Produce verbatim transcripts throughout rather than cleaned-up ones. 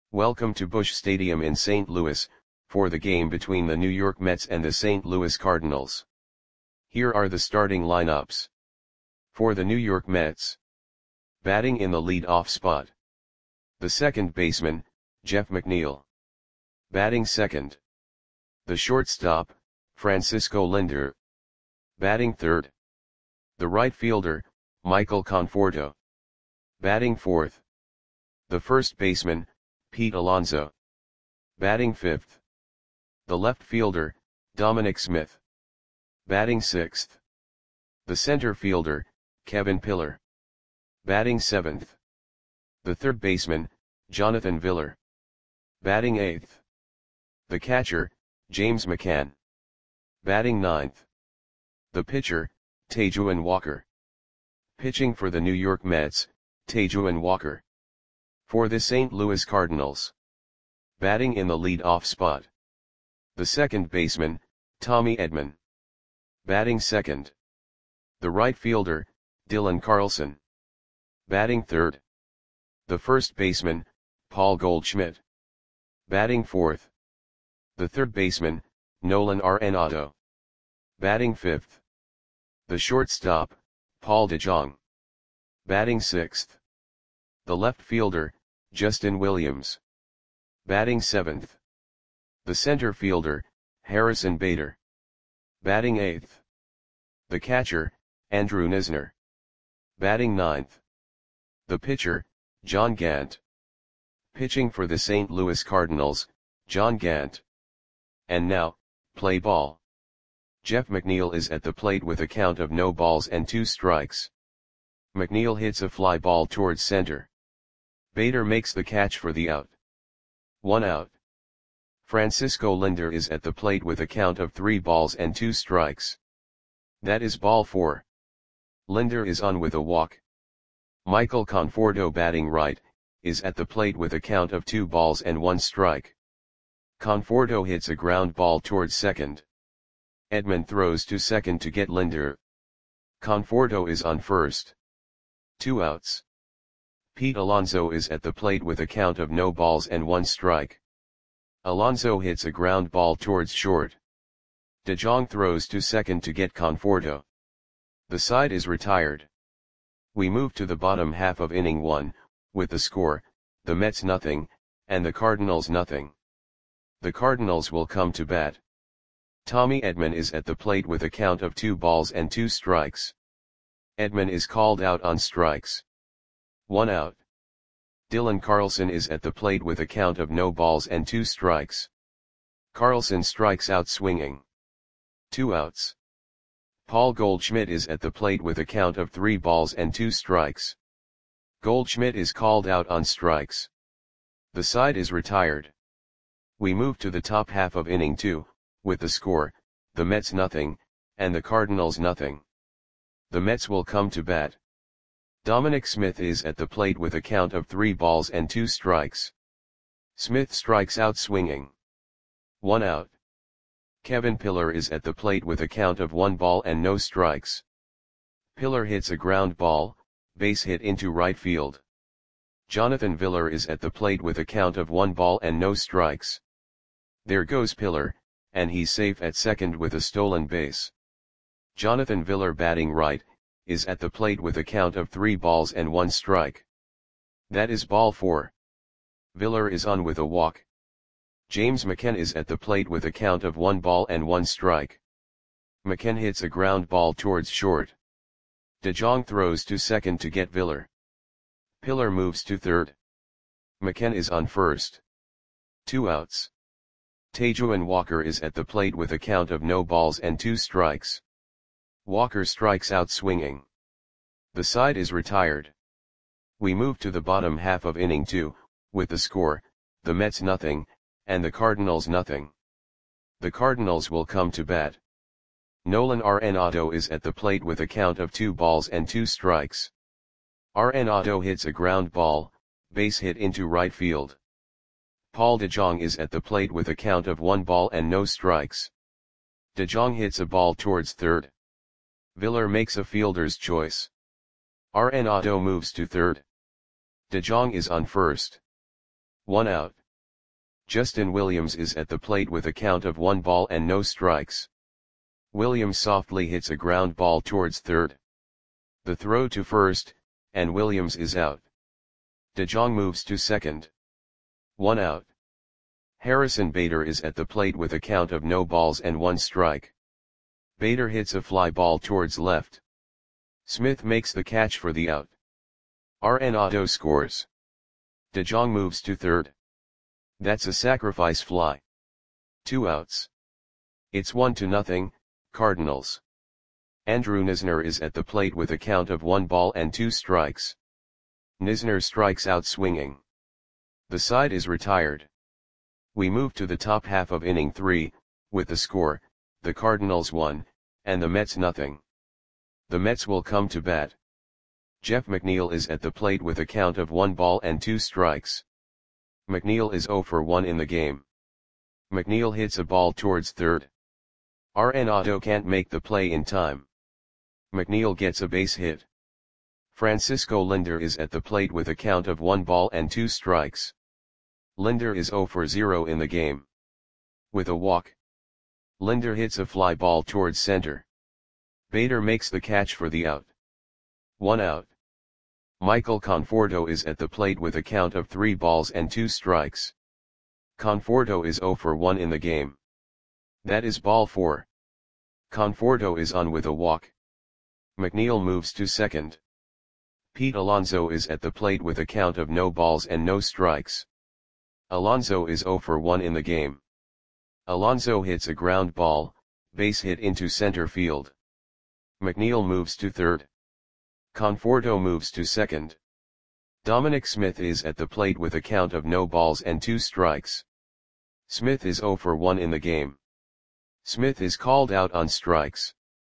Welcome to Busch Stadium in Saint Louis, for the game between the New York Mets and the Saint Louis Cardinals. Here are the starting lineups. For the New York Mets. Batting in the lead-off spot. The second baseman, Jeff McNeil. Batting second. The shortstop, Francisco Lindor. Batting third. The right fielder, Michael Conforto. Batting fourth. The first baseman, Pete Alonso. Batting fifth. The left fielder, Dominic Smith. Batting sixth. The center fielder, Kevin Pillar. Batting seventh. The third baseman, Jonathan Villar. Batting eighth. The catcher, James McCann. Batting ninth. The pitcher, Taijuan Walker. Pitching for the New York Mets, Taijuan Walker. For the Saint Louis Cardinals. Batting in the lead-off spot. The second baseman, Tommy Edman. Batting second. The right fielder, Dylan Carlson. Batting third. The first baseman, Paul Goldschmidt. Batting fourth. The third baseman, Nolan Arenado. Batting fifth. The shortstop, Paul DeJong. Batting sixth. The left fielder, Justin Williams. Batting seventh. The center fielder, Harrison Bader. Batting eighth. The catcher, Andrew Knizner. Batting ninth. The pitcher, John Gant. Pitching for the Saint Louis Cardinals, John Gant. And now, play ball. Jeff McNeil is at the plate with a count of no balls and two strikes. McNeil hits a fly ball towards center. Bader makes the catch for the out. One out. Francisco Lindor is at the plate with a count of three balls and two strikes. That is ball four. Lindor is on with a walk. Michael Conforto, batting right, is at the plate with a count of two balls and one strike. Conforto hits a ground ball towards second. Edman throws to second to get Lindor. Conforto is on first. Two outs. Pete Alonso is at the plate with a count of no balls and one strike. Alonso hits a ground ball towards short. DeJong throws to second to get Conforto. The side is retired. We move to the bottom half of inning one, with the score, the Mets nothing, and the Cardinals nothing. The Cardinals will come to bat. Tommy Edman is at the plate with a count of two balls and two strikes. Edman is called out on strikes. One out. Dylan Carlson is at the plate with a count of no balls and two strikes. Carlson strikes out swinging. Two outs. Paul Goldschmidt is at the plate with a count of three balls and two strikes. Goldschmidt is called out on strikes. The side is retired. We move to the top half of inning two, with the score, the Mets nothing, and the Cardinals nothing. The Mets will come to bat. Dominic Smith is at the plate with a count of three balls and two strikes. Smith strikes out swinging. One out. Kevin Pillar is at the plate with a count of one ball and no strikes. Pillar hits a ground ball, base hit into right field. Jonathan Villar is at the plate with a count of one ball and no strikes. There goes Pillar, and he's safe at second with a stolen base. Jonathan Villar, batting right, is at the plate with a count of three balls and one strike. That is ball four. Villar is on with a walk. James McCann is at the plate with a count of one ball and one strike. McCann hits a ground ball towards short. DeJong throws to second to get Villar. Pillar moves to third. McCann is on first. Two outs. Taijuan Walker is at the plate with a count of no balls and two strikes. Walker strikes out swinging. The side is retired. We move to the bottom half of inning two, with the score, the Mets nothing, and the Cardinals nothing. The Cardinals will come to bat. Nolan Arenado is at the plate with a count of two balls and two strikes. Arenado hits a ground ball, base hit into right field. Paul DeJong is at the plate with a count of one ball and no strikes. DeJong hits a ball towards third. Villar makes a fielder's choice. Arenado moves to third. DeJong is on first. One out. Justin Williams is at the plate with a count of one ball and no strikes. Williams softly hits a ground ball towards third. The throw to first, and Williams is out. DeJong moves to second. One out. Harrison Bader is at the plate with a count of no balls and one strike. Bader hits a fly ball towards left. Smith makes the catch for the out. Arenado scores. DeJong moves to third. That's a sacrifice fly. Two outs. It's one to nothing, Cardinals. Andrew Knizner is at the plate with a count of one ball and two strikes. Knizner strikes out swinging. The side is retired. We move to the top half of inning three, with the score, the Cardinals one, and the Mets nothing. The Mets will come to bat. Jeff McNeil is at the plate with a count of one ball and two strikes. McNeil is zero for one in the game. McNeil hits a ball towards third. Arenado can't make the play in time. McNeil gets a base hit. Francisco Lindor is at the plate with a count of one ball and two strikes. Lindor is zero for zero in the game. With a walk. Lindor hits a fly ball towards center. Bader makes the catch for the out. One out. Michael Conforto is at the plate with a count of three balls and two strikes. Conforto is zero for one in the game. That is ball four. Conforto is on with a walk. McNeil moves to second. Pete Alonso is at the plate with a count of no balls and no strikes. Alonso is zero for one in the game. Alonso hits a ground ball, base hit into center field. McNeil moves to third. Conforto moves to second. Dominic Smith is at the plate with a count of no balls and two strikes. Smith is zero for one in the game. Smith is called out on strikes.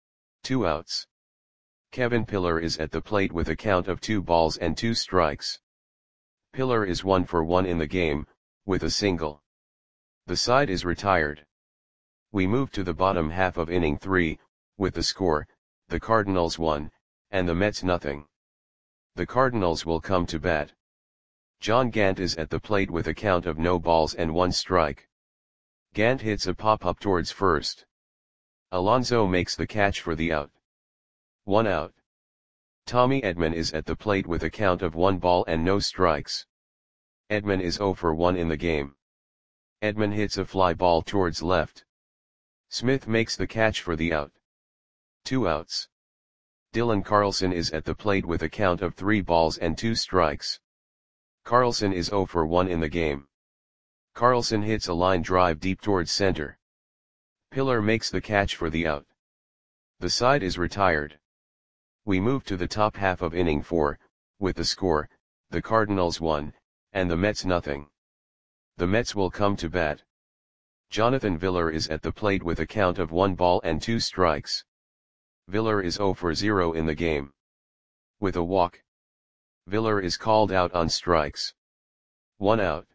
Two outs. Kevin Pillar is at the plate with a count of two balls and two strikes. Pillar is one for one in the game, with a single. The side is retired. We move to the bottom half of inning three, with the score, the Cardinals one, and the Mets nothing. The Cardinals will come to bat. John Gant is at the plate with a count of no balls and one strike. Gant hits a pop-up towards first. Alonso makes the catch for the out. One out. Tommy Edman is at the plate with a count of one ball and no strikes. Edman is zero for one in the game. Edman hits a fly ball towards left. Smith makes the catch for the out. Two outs. Dylan Carlson is at the plate with a count of three balls and two strikes. Carlson is zero for one in the game. Carlson hits a line drive deep towards center. Pillar makes the catch for the out. The side is retired. We move to the top half of inning four, with the score, the Cardinals one, and the Mets nothing. The Mets will come to bat. Jonathan Villar is at the plate with a count of one ball and two strikes. Villar is zero for zero in the game. With a walk. Villar is called out on strikes. One out.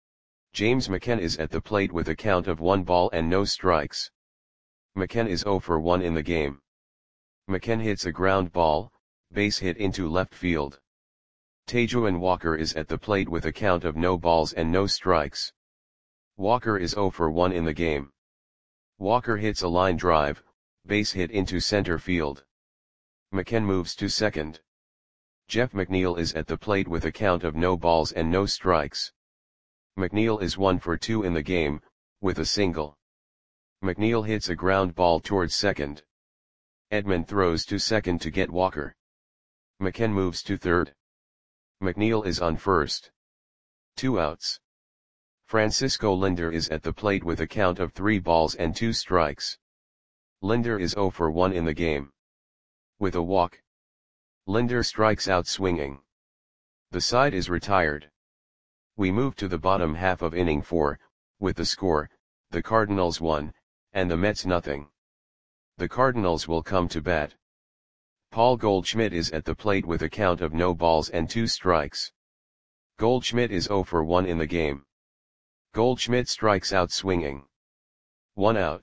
James McCann is at the plate with a count of one ball and no strikes. McCann is zero for one in the game. McCann hits a ground ball, base hit into left field. Taijuan Walker is at the plate with a count of no balls and no strikes. Walker is zero for one in the game. Walker hits a line drive, base hit into center field. McCann moves to second. Jeff McNeil is at the plate with a count of no balls and no strikes. McNeil is one for two in the game, with a single. McNeil hits a ground ball towards second. Edman throws to second to get Walker. McCann moves to third. McNeil is on first. Two outs. Francisco Lindor is at the plate with a count of three balls and two strikes. Lindor is zero for one in the game. With a walk. Lindor strikes out swinging. The side is retired. We move to the bottom half of inning four, with the score, the Cardinals one, and the Mets nothing. The Cardinals will come to bat. Paul Goldschmidt is at the plate with a count of no balls and two strikes. Goldschmidt is zero for one in the game. Goldschmidt strikes out swinging. One out.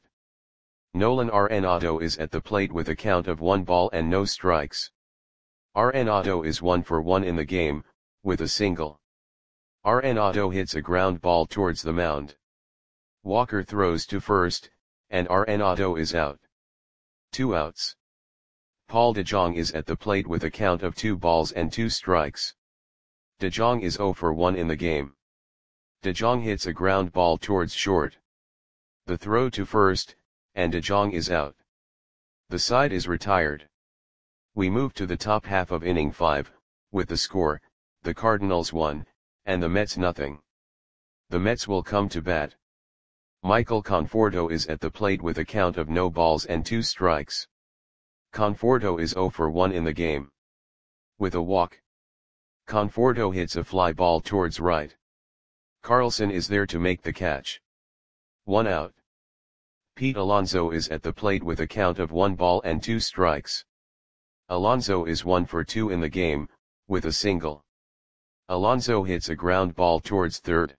Nolan Arenado is at the plate with a count of one ball and no strikes. Arenado is one for one in the game, with a single. Arenado hits a ground ball towards the mound. Walker throws to first, and Arenado is out. Two outs. Paul DeJong is at the plate with a count of two balls and two strikes. DeJong is zero for one in the game. DeJong hits a ground ball towards short. The throw to first, and DeJong is out. The side is retired. We move to the top half of inning five, with the score, the Cardinals one, and the Mets nothing. The Mets will come to bat. Michael Conforto is at the plate with a count of no balls and two strikes. Conforto is zero for one in the game. With a walk. Conforto hits a fly ball towards right. Carlson is there to make the catch. One out. Pete Alonso is at the plate with a count of one ball and two strikes. Alonso is one for two in the game, with a single. Alonso hits a ground ball towards third.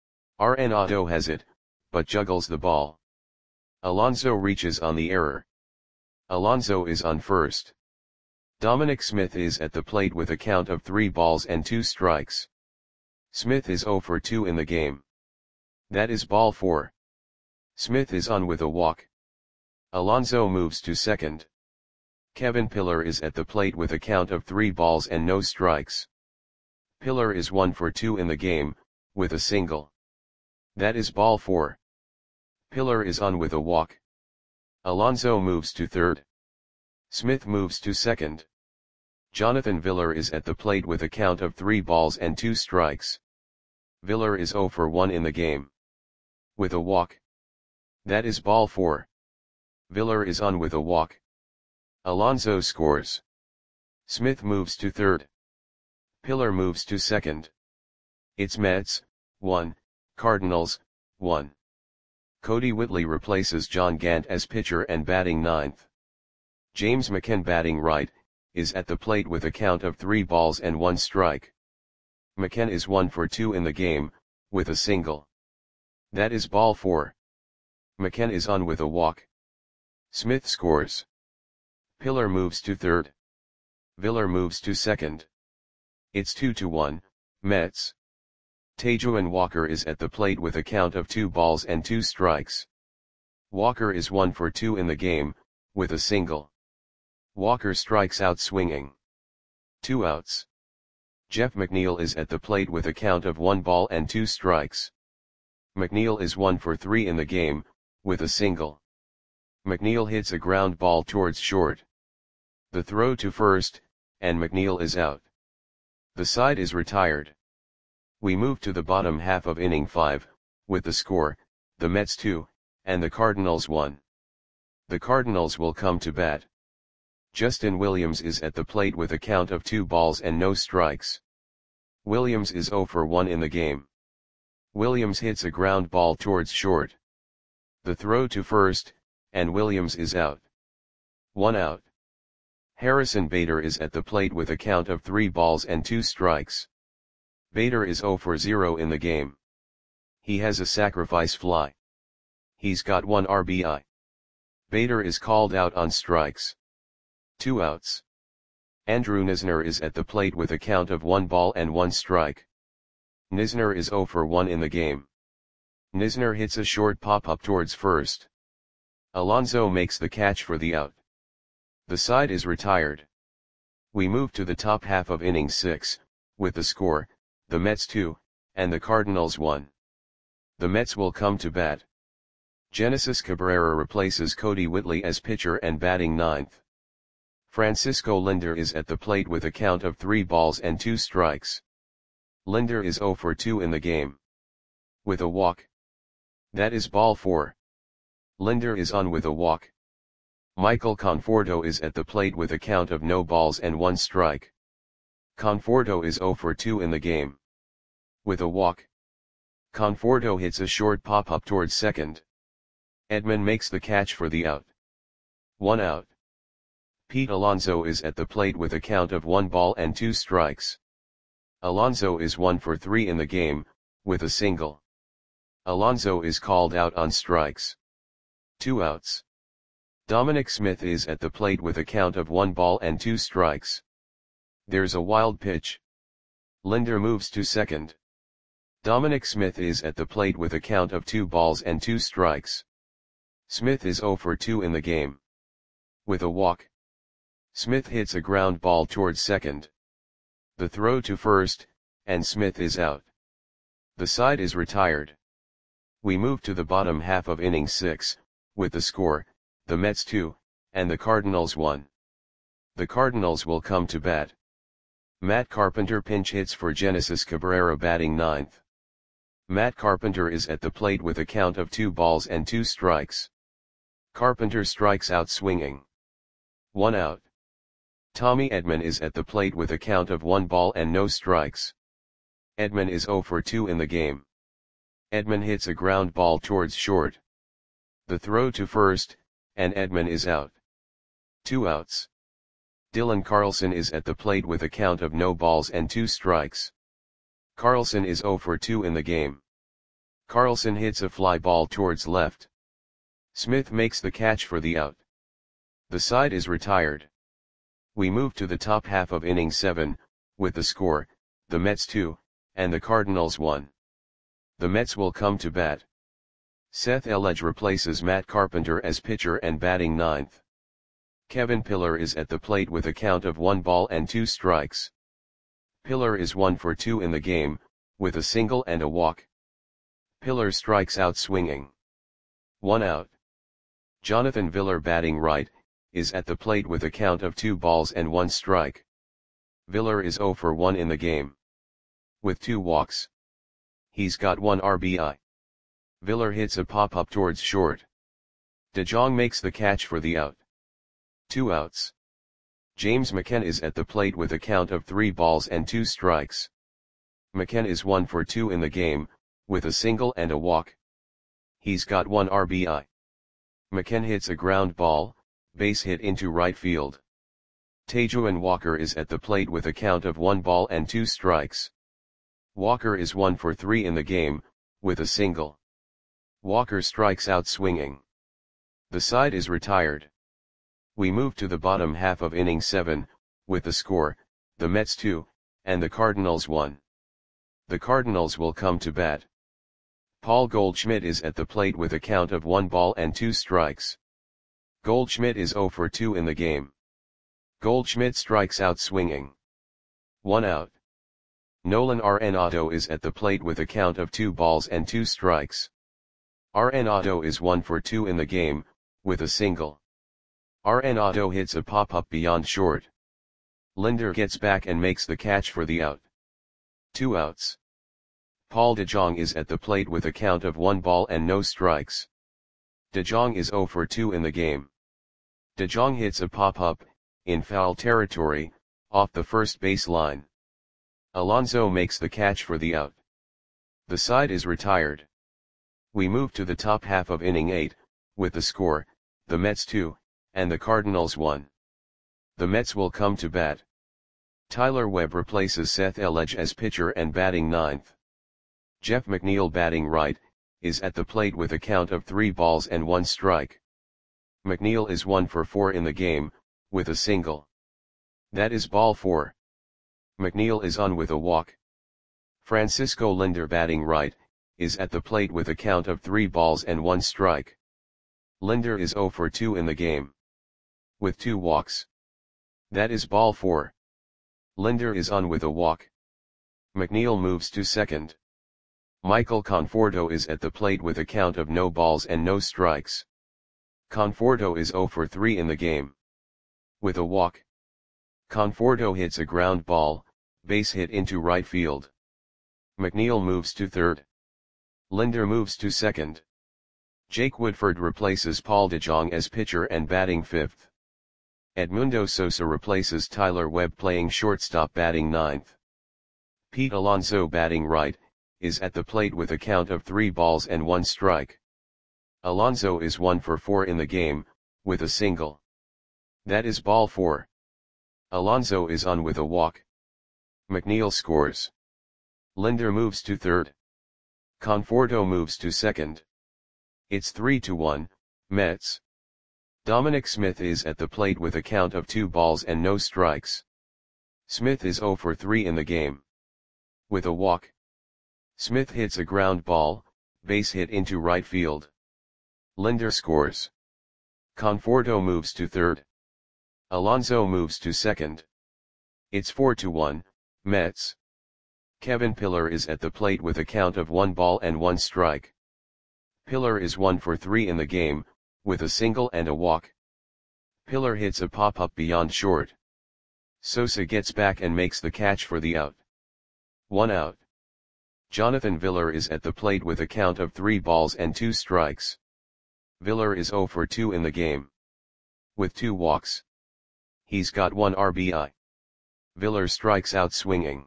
Arenado has it, but juggles the ball. Alonso reaches on the error. Alonso is on first. Dominic Smith is at the plate with a count of three balls and two strikes. Smith is zero for two in the game. That is ball four. Smith is on with a walk. Alonso moves to second. Kevin Pillar is at the plate with a count of three balls and no strikes. Pillar is one for two in the game, with a single. That is ball four. Pillar is on with a walk. Alonso moves to third. Smith moves to second. Jonathan Villar is at the plate with a count of three balls and two strikes. Villar is zero for one in the game. With a walk. That is ball four. Villar is on with a walk. Alonso scores. Smith moves to third. Pillar moves to second. It's Mets, one, Cardinals, one. Cody Whitley replaces John Gant as pitcher and batting ninth. James McCann batting right, is at the plate with a count of three balls and one strike. McCann is one for two in the game, with a single. That is ball four. McCann is on with a walk. Smith scores. Pillar moves to third. Villar moves to second. It's two to one, Mets. Taijuan Walker is at the plate with a count of two balls and two strikes. Walker is one for two in the game, with a single. Walker strikes out swinging. Two outs. Jeff McNeil is at the plate with a count of one ball and two strikes. McNeil is one for three in the game, with a single. McNeil hits a ground ball towards short. The throw to first, and McNeil is out. The side is retired. We move to the bottom half of inning five, with the score, the Mets two, and the Cardinals one. The Cardinals will come to bat. Justin Williams is at the plate with a count of two balls and no strikes. Williams is zero for one in the game. Williams hits a ground ball towards short. The throw to first, and Williams is out. One out. Harrison Bader is at the plate with a count of three balls and two strikes. Bader is zero for zero in the game. He has a sacrifice fly. He's got one R B I. Bader is called out on strikes. Two outs. Andrew Knizner is at the plate with a count of one ball and one strike. Knizner is zero for one in the game. Knizner hits a short pop-up towards first. Alonso makes the catch for the out. The side is retired. We move to the top half of inning six, with the score, the Mets two, and the Cardinals one. The Mets will come to bat. Genesis Cabrera replaces Cody Whitley as pitcher and batting ninth. Francisco Lindor is at the plate with a count of three balls and two strikes. Lindor is zero for two in the game. With a walk. That is ball four. Lindor is on with a walk. Michael Conforto is at the plate with a count of no balls and one strike. Conforto is zero for two in the game. With a walk. Conforto hits a short pop-up towards second. Edman makes the catch for the out. One out. Pete Alonso is at the plate with a count of one ball and two strikes. Alonso is one for three in the game, with a single. Alonso is called out on strikes. Two outs. Dominic Smith is at the plate with a count of one ball and two strikes. There's a wild pitch. Lindor moves to second. Dominic Smith is at the plate with a count of two balls and two strikes. Smith is zero for two in the game. With a walk. Smith hits a ground ball towards second. The throw to first, and Smith is out. The side is retired. We move to the bottom half of inning six, with the score, the Mets two, and the Cardinals one. The Cardinals will come to bat. Matt Carpenter pinch hits for Genesis Cabrera batting ninth. Matt Carpenter is at the plate with a count of two balls and two strikes. Carpenter strikes out swinging. One out. Tommy Edman is at the plate with a count of one ball and no strikes. Edman is zero for two in the game. Edman hits a ground ball towards short. The throw to first, and Edman is out. Two outs. Dylan Carlson is at the plate with a count of no balls and two strikes. Carlson is zero for two in the game. Carlson hits a fly ball towards left. Smith makes the catch for the out. The side is retired. We move to the top half of inning seven, with the score, the Mets two, and the Cardinals one. The Mets will come to bat. Seth Elledge replaces Matt Carpenter as pitcher and batting ninth. Kevin Pillar is at the plate with a count of one ball and two strikes. Pillar is one for two in the game, with a single and a walk. Pillar strikes out swinging. One out. Jonathan Villar batting right, is at the plate with a count of two balls and one strike. Villar is zero for one in the game. With two walks. He's got one R B I. Villar hits a pop-up towards short. DeJong makes the catch for the out. Two outs. James McCann is at the plate with a count of three balls and two strikes. McCann is one for two in the game, with a single and a walk. He's got one R B I. McCann hits a ground ball, base hit into right field. Tejuan Walker is at the plate with a count of one ball and two strikes. Walker is one for three in the game, with a single. Walker strikes out swinging. The side is retired. We move to the bottom half of inning seven, with the score, the Mets two, and the Cardinals one. The Cardinals will come to bat. Paul Goldschmidt is at the plate with a count of one ball and two strikes. Goldschmidt is zero for two in the game. Goldschmidt strikes out swinging. One out. Nolan Arenado is at the plate with a count of two balls and two strikes. Arenado is one for two in the game, with a single. Arenado hits a pop-up beyond short. Linder gets back and makes the catch for the out. Two outs. Paul DeJong is at the plate with a count of one ball and no strikes. DeJong is zero for two in the game. DeJong hits a pop-up, in foul territory, off the first base line. Alonso makes the catch for the out. The side is retired. We move to the top half of inning eight, with the score, the Mets two, and the Cardinals one. The Mets will come to bat. Tyler Webb replaces Seth Elledge as pitcher and batting ninth. Jeff McNeil batting right, is at the plate with a count of three balls and one strike. McNeil is one for four in the game, with a single. That is ball four. McNeil is on with a walk. Francisco Linder batting right, is at the plate with a count of three balls and one strike. Linder is zero for two in the game. With two walks. That is ball four. Linder is on with a walk. McNeil moves to second. Michael Conforto is at the plate with a count of no balls and no strikes. Conforto is zero for three in the game. With a walk. Conforto hits a ground ball, base hit into right field. McNeil moves to third. Linder moves to second. Jake Woodford replaces Paul DeJong as pitcher and batting fifth. Edmundo Sosa replaces Tyler Webb playing shortstop batting ninth. Pete Alonso batting right, is at the plate with a count of three balls and one strike. Alonso is one for four in the game, with a single. That is ball four. Alonso is on with a walk. McNeil scores. Linder moves to third. Conforto moves to second. It's three to one, Mets. Dominic Smith is at the plate with a count of two balls and no strikes. Smith is zero for three in the game. With a walk. Smith hits a ground ball, base hit into right field. Linder scores. Conforto moves to third. Alonso moves to second. It's four to one, Mets. Kevin Pillar is at the plate with a count of one ball and one strike. Pillar is one for three in the game, with a single and a walk. Pillar hits a pop-up beyond short. Sosa gets back and makes the catch for the out. One out. Jonathan Villar is at the plate with a count of three balls and two strikes. Villar is zero for two in the game. With two walks. He's got one R B I. Villar strikes out swinging.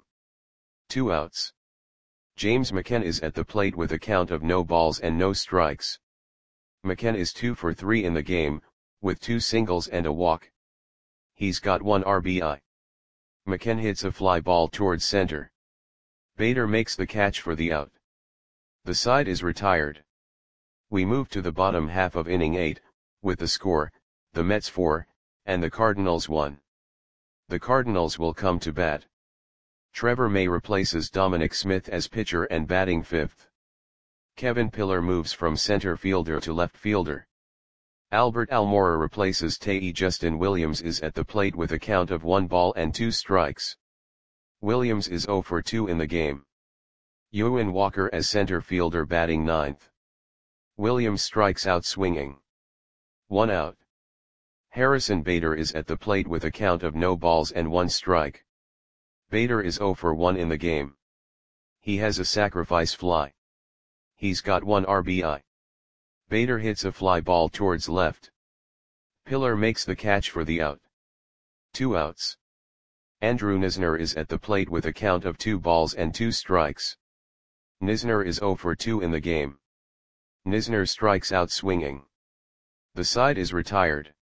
Two outs. James McCann is at the plate with a count of no balls and no strikes. McCann is two for three in the game, with two singles and a walk. He's got one R B I. McCann hits a fly ball towards center. Bader makes the catch for the out. The side is retired. We move to the bottom half of inning eight, with the score, the Mets four, and the Cardinals one. The Cardinals will come to bat. Trevor May replaces Dominic Smith as pitcher and batting fifth. Kevin Pillar moves from center fielder to left fielder. Albert Almora replaces Tae. Justin Williams is at the plate with a count of one ball and two strikes. Williams is zero for two in the game. Ewan Walker as center fielder batting ninth. Williams strikes out swinging. One out. Harrison Bader is at the plate with a count of no balls and one strike. Bader is zero for one in the game. He has a sacrifice fly. He's got one R B I. Bader hits a fly ball towards left. Pillar makes the catch for the out. Two outs. Andrew Knizner is at the plate with a count of two balls and two strikes. Knizner is zero for two in the game. Knizner strikes out swinging. The side is retired.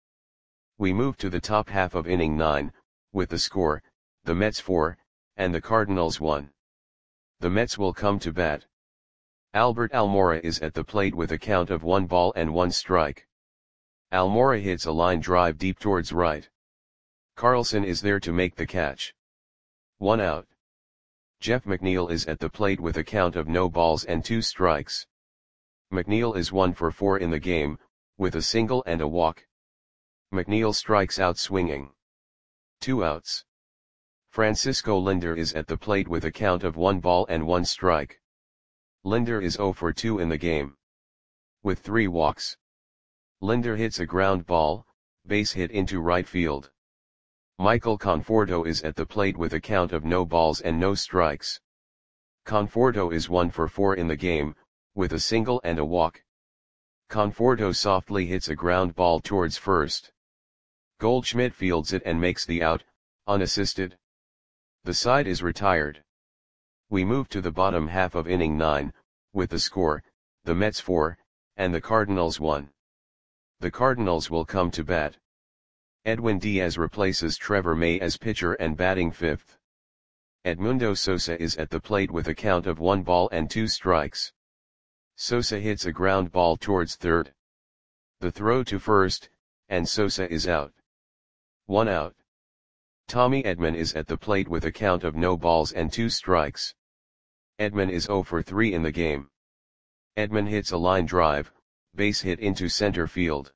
We move to the top half of inning nine, with the score, the Mets four, and the Cardinals one. The Mets will come to bat. Albert Almora is at the plate with a count of one ball and one strike. Almora hits a line drive deep towards right. Carlson is there to make the catch. One out. Jeff McNeil is at the plate with a count of no balls and two strikes. McNeil is one for four in the game, with a single and a walk. McNeil strikes out swinging. Two outs. Francisco Linder is at the plate with a count of one ball and one strike. Linder is zero for two in the game. With three walks. Linder hits a ground ball, base hit into right field. Michael Conforto is at the plate with a count of no balls and no strikes. Conforto is one for four in the game, with a single and a walk. Conforto softly hits a ground ball towards first. Goldschmidt fields it and makes the out, unassisted. The side is retired. We move to the bottom half of inning nine, with the score, the Mets four, and the Cardinals one. The Cardinals will come to bat. Edwin Diaz replaces Trevor May as pitcher and batting fifth. Edmundo Sosa is at the plate with a count of one ball and two strikes. Sosa hits a ground ball towards third. The throw to first, and Sosa is out. One out. Tommy Edman is at the plate with a count of no balls and two strikes. Edman is zero for three in the game. Edman hits a line drive, base hit into center field.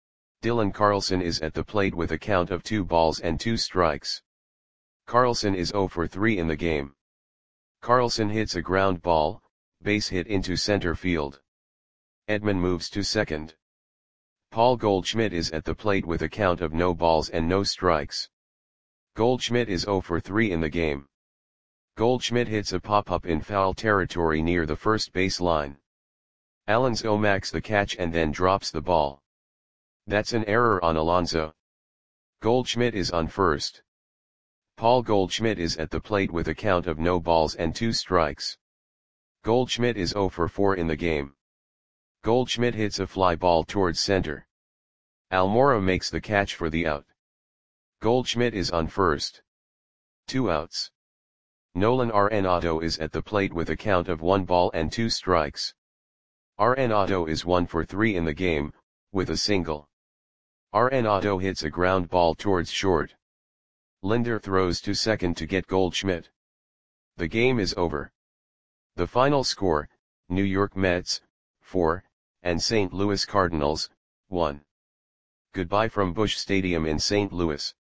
Dylan Carlson is at the plate with a count of two balls and two strikes. Carlson is zero for three in the game. Carlson hits a ground ball, base hit into center field. Edman moves to second. Paul Goldschmidt is at the plate with a count of no balls and no strikes. Goldschmidt is zero for three in the game. Goldschmidt hits a pop-up in foul territory near the first base line. Alonso makes the catch and then drops the ball. That's an error on Alonso. Goldschmidt is on first. Paul Goldschmidt is at the plate with a count of no balls and two strikes. Goldschmidt is zero for four in the game. Goldschmidt hits a fly ball towards center. Almora makes the catch for the out. Goldschmidt is on first. Two outs. Nolan Arenado is at the plate with a count of one ball and two strikes. Arenado is one for three in the game, with a single. Arenado hits a ground ball towards short. Linder throws to second to get Goldschmidt. The game is over. The final score, New York Mets, four, and Saint Louis Cardinals, one. Goodbye from Busch Stadium in Saint Louis.